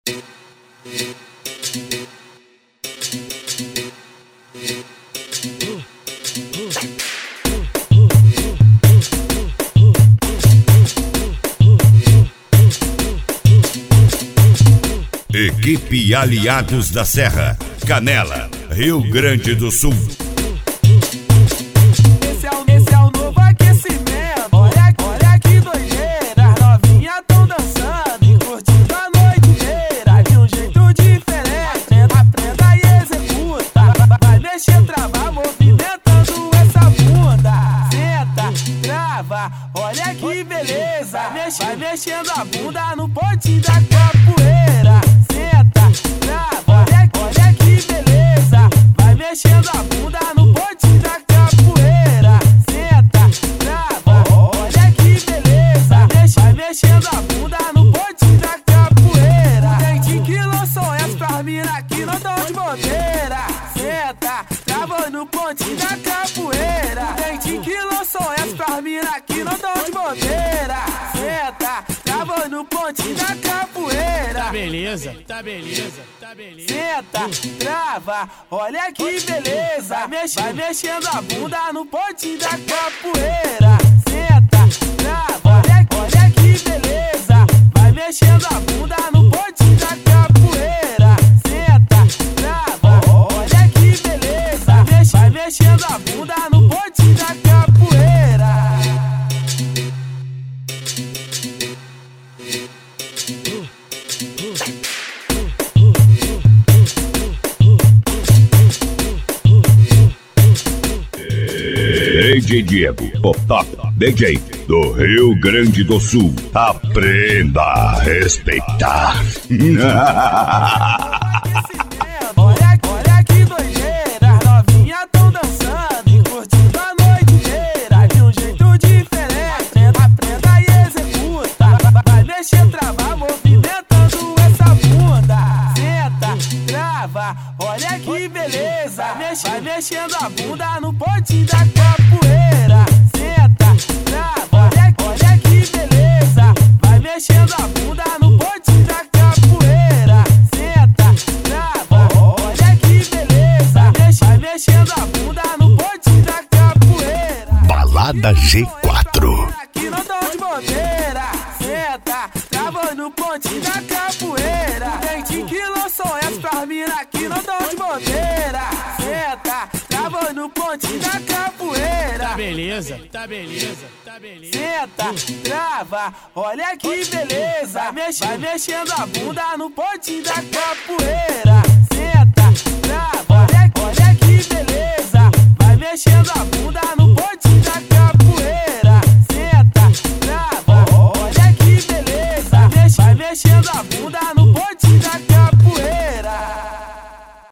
Equipe Aliados da Serra, Canela, Rio Grande do Sul. Esse é o novo aquecimento. Olha que doideira, as novinhas tão dançando e curtindo a noite inteira de um jeito diferente. Aprenda e executa, vai mexer, travar, movimentando essa bunda. Senta, trava, olha que beleza. Vai mexendo a bunda no ponte da capoeira. Senta, trava, olha que beleza. Vai mexendo a bunda no ponte da capoeira. Senta, trava, olha que beleza. Vai mexendo a bunda no ponte da capoeira. Tem que lançou essa pras mina que não tão de bobeira. Senta, trava no ponte da capoeira. Tem que lançou essa pras mina que não tão de bobeira. Senta, trava no ponte da capoeira. Tá beleza, tá beleza, tá beleza. Senta, trava, olha que beleza. Vai mexendo a bunda no ponte da capoeira. Senta, trava, olha que beleza. Vai mexendo a bunda no ponte da capoeira. Senta, trava, olha que beleza. Vai mexendo a bunda no ponte da capoeira. DJ Diego, o top DJ do Rio Grande do Sul. Aprenda a respeitar. Olha que doideira, as novinhas tão dançando e curtindo a noite inteira de um jeito diferente. Aprenda e executa, vai mexer, travar, movimentando essa bunda. Senta, trava, olha que beleza. Vai mexendo a bunda no ponte da capoeira. Senta, trava, olha que beleza. Vai mexendo a bunda no ponte da capoeira. Senta, trava, olha que beleza. Vai mexendo a bunda no ponte da capoeira. Balada G4. Aqui não tão de bobeira. Senta, trava no ponte da capoeira. Tem que lançou essa pras mina que não tão de bobeira. Senta, trava no ponte da capoeira. Tá beleza, tá beleza, tá beleza. Senta, trava, olha que beleza. Vai mexendo a bunda no ponte da capoeira.